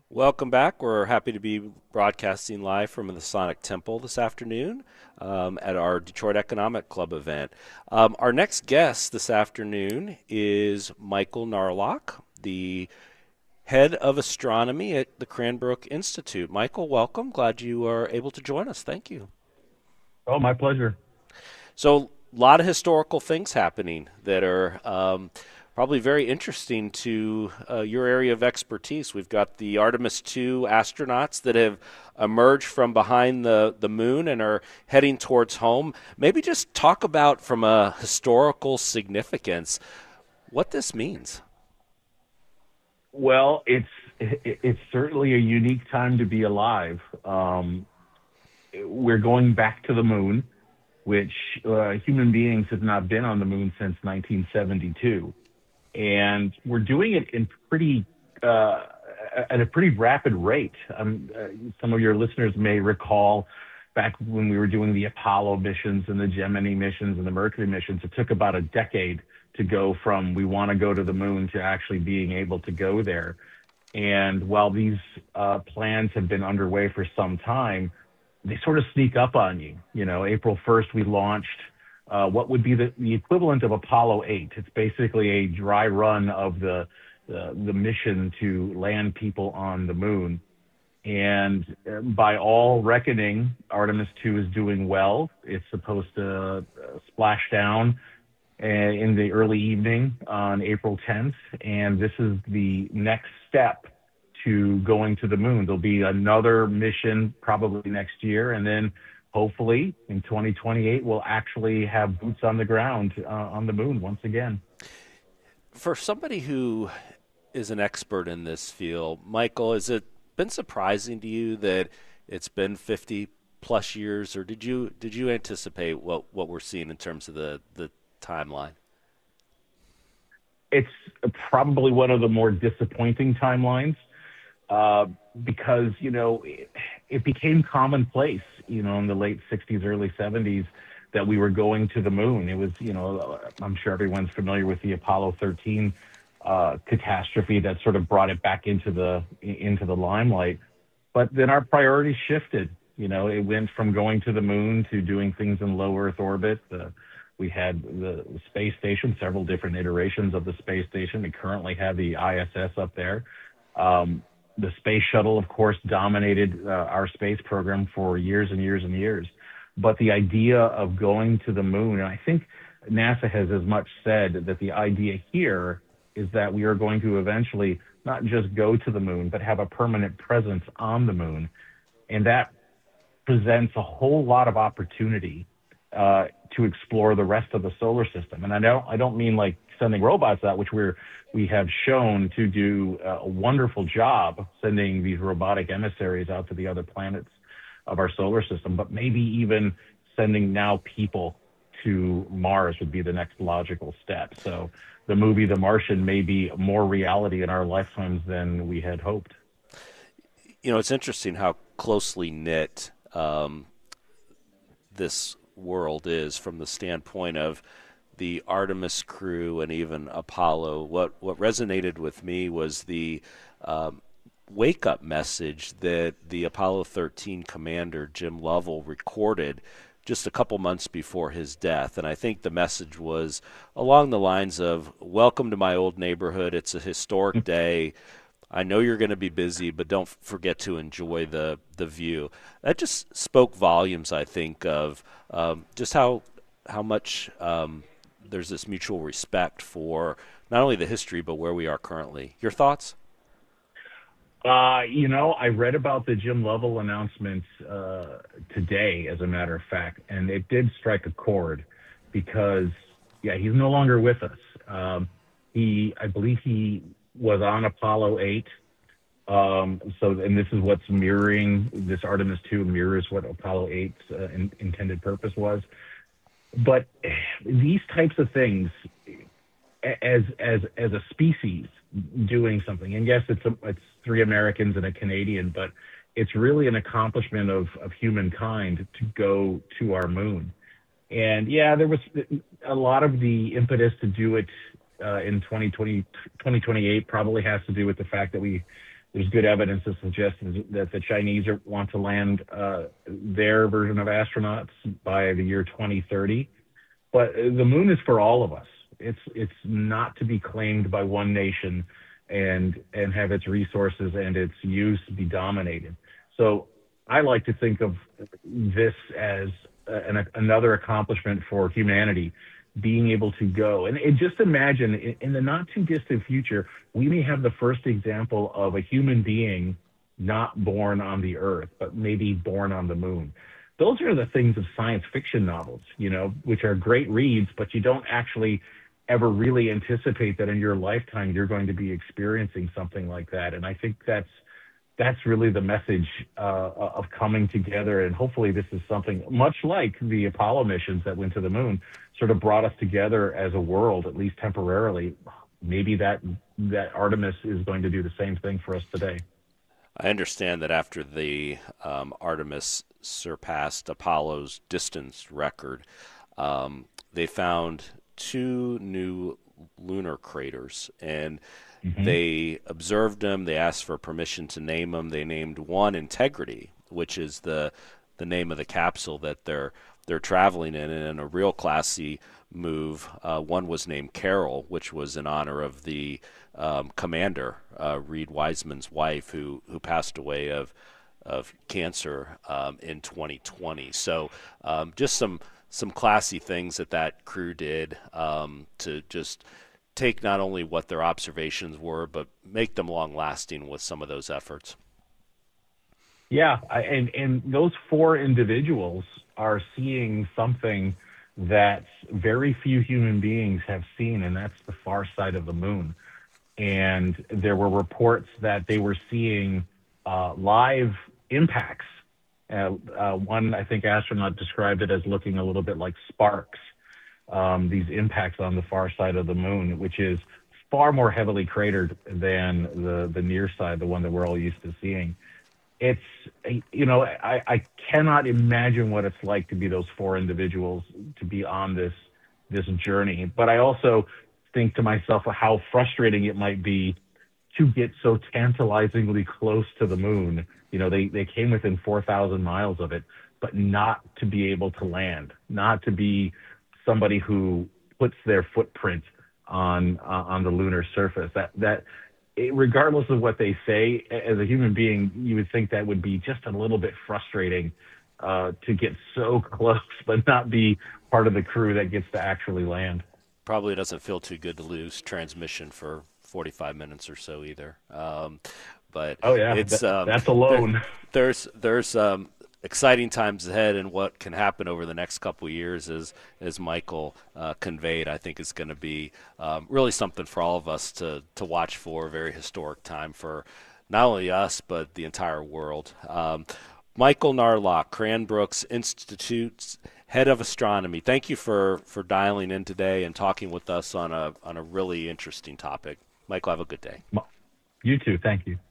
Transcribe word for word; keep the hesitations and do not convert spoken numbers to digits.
Welcome back. We're happy to be broadcasting live from the Sonic Temple this afternoon um, at our Detroit Economic Club event. Um, our next guest this afternoon is Michael Narlock, the head of astronomy at the Cranbrook Institute. Michael, welcome. Glad you are able to join us. Thank you. Oh, my pleasure. So, a lot of historical things happening that are um, probably very interesting to uh, your area of expertise. We've got the Artemis two astronauts that have emerged from behind the, the moon and are heading towards home. Maybe just talk about, from a historical significance, what this means. Well, it's it- it's certainly a unique time to be alive. Um, we're going back to the moon, which uh, human beings have not been on the moon since nineteen seventy-two, and we're doing it in pretty uh, at a pretty rapid rate. Um, uh, some of your listeners may recall back when we were doing the Apollo missions and the Gemini missions and the Mercury missions. It took about a decade to go from we want to go to the moon to actually being able to go there. And while these uh, plans have been underway for some time, they sort of sneak up on you. You know, April first, we launched uh, what would be the, the equivalent of Apollo eight. It's basically a dry run of the, the, the mission to land people on the moon. And uh, by all reckoning, Artemis two is doing well. It's supposed to uh, splash down uh, in the early evening on April tenth. And this is the next step to going to the moon. There'll be another mission probably next year. And then hopefully in twenty twenty-eight, we'll actually have boots on the ground uh, on the moon once again. For somebody who is an expert in this field, Michael, has it been surprising to you that it's been fifty plus years, or did you did you anticipate what, what we're seeing in terms of the, the timeline? It's probably one of the more disappointing timelines uh, because you know it, it became commonplace, you know, in the late sixties, early seventies, that we were going to the moon. It was, you know, I'm sure everyone's familiar with the Apollo thirteen uh, catastrophe that sort of brought it back into the into the limelight. But then our priorities shifted. You know, it went from going to the moon to doing things in low Earth orbit. The, we had the space station, several different iterations of the space station. We currently have the I S S up there. Um, the space shuttle, of course, dominated uh, our space program for years and years and years. But the idea of going to the moon, and I think NASA has as much said that the idea here is that we are going to eventually not just go to the moon, but have a permanent presence on the moon. And that presents a whole lot of opportunity uh, to explore the rest of the solar system. And I don't, I don't mean like sending robots out, which we're, we have shown to do a wonderful job sending these robotic emissaries out to the other planets of our solar system, but maybe even sending now people to Mars would be the next logical step. So the movie The Martian may be more reality in our lifetimes than we had hoped. You know, it's interesting how closely knit um, this world is from the standpoint of the Artemis crew and even Apollo. What what resonated with me was the um, wake up message that the Apollo thirteen commander Jim Lovell recorded just a couple months before his death. And I think the message was along the lines of, welcome to my old neighborhood. It's a historic day. I know you're going to be busy, but don't forget to enjoy the, the view. That just spoke volumes, I think, of um, just how, how much um, there's this mutual respect for not only the history, but where we are currently. Your thoughts? Uh, you know, I read about the Jim Lovell announcement uh, today, as a matter of fact, and it did strike a chord because, yeah, he's no longer with us. Um, he, I believe he was on Apollo eight. Um, so, and this is what's mirroring, this Artemis two mirrors what Apollo eight's uh, in, intended purpose was. But these types of things, as as as a species doing something, and yes, it's a, it's three Americans and a Canadian, but it's really an accomplishment of of humankind to go to our moon. And yeah, there was a lot of the impetus to do it uh, in twenty twenty twenty twenty-eight probably has to do with the fact that we there's good evidence to suggest that the Chinese are, want to land uh, their version of astronauts by the year twenty thirty. But the moon is for all of us. It's it's not to be claimed by one nation and and have its resources and its use be dominated. So I like to think of this as an, another accomplishment for humanity, being able to go. And, and just imagine, in, in the not too distant future, we may have the first example of a human being not born on the Earth, but maybe born on the moon. Those are the things of science fiction novels, you know, which are great reads, but you don't actually ever really anticipate that in your lifetime you're going to be experiencing something like that. And I think that's that's really the message uh, of coming together. And hopefully this is something much like the Apollo missions that went to the moon, sort of brought us together as a world, at least temporarily. Maybe that that Artemis is going to do the same thing for us today. I understand that after the um, Artemis surpassed Apollo's distance record, um, they found two new lunar craters, and mm-hmm. they observed them. They asked for permission to name them. They named one Integrity, which is the the name of the capsule that they're they're traveling in. And in a real classy move, uh, one was named Carol, which was in honor of the um, commander, uh, Reed Wiseman's wife, who who passed away of of cancer um, in twenty twenty. So um, just some some classy things that that crew did um, to just take not only what their observations were, but make them long-lasting with some of those efforts. Yeah, and, and those four individuals are seeing something that very few human beings have seen, and that's the far side of the moon. And there were reports that they were seeing uh, live impacts. Uh, uh, one, I think, astronaut described it as looking a little bit like sparks, um, these impacts on the far side of the moon, which is far more heavily cratered than the, the near side, the one that we're all used to seeing. It's, you know, I, I cannot imagine what it's like to be those four individuals, to be on this this journey. But I also think to myself how frustrating it might be to get so tantalizingly close to the moon. You know, they, they came within four thousand miles of it, but not to be able to land, not to be somebody who puts their footprint on uh, on the lunar surface. That that it, regardless of what they say, as a human being, you would think that would be just a little bit frustrating uh, to get so close, but not be part of the crew that gets to actually land. Probably doesn't feel too good to lose transmission for forty-five minutes or so either. Um, but oh yeah, it's that, um, that's alone. There, there's there's um, exciting times ahead, and what can happen over the next couple of years, as as Michael uh, conveyed, I think is going to be um, really something for all of us to to watch for. A very historic time for not only us but the entire world. Um, Michael Narlock, Cranbrook's Institute's head of astronomy. Thank you for, for dialing in today and talking with us on a on a really interesting topic. Michael, have a good day. You too. Thank you.